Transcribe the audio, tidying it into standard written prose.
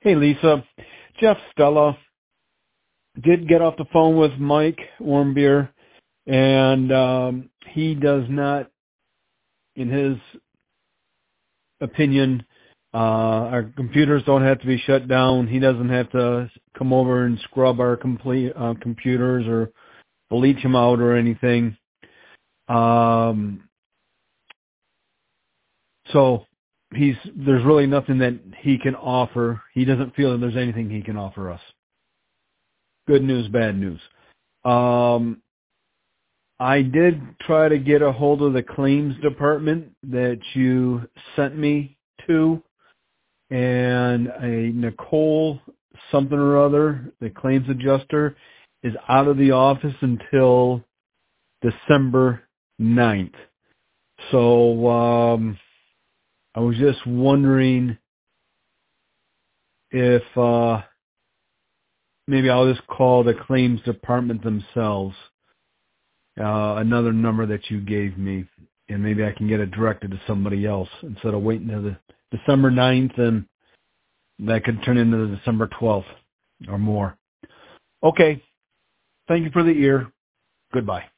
Hey, Lisa. Jeff Stella did get off the phone with Mike Warmbier, and he does not, in his opinion, our computers don't have to be shut down. He doesn't have to come over and scrub our computers or bleach them out or anything. So there's really nothing that he can offer. He doesn't feel that there's anything he can offer us. Good news, bad news. I did try to get a hold of the claims department that you sent me to, and a Nicole something or other, the claims adjuster, is out of the office until December 9th. So I was just wondering if maybe I'll just call the claims department themselves, another number that you gave me, and maybe I can get it directed to somebody else instead of waiting until the December 9th, and that could turn into the December 12th or more. Okay. Thank you for the ear. Goodbye.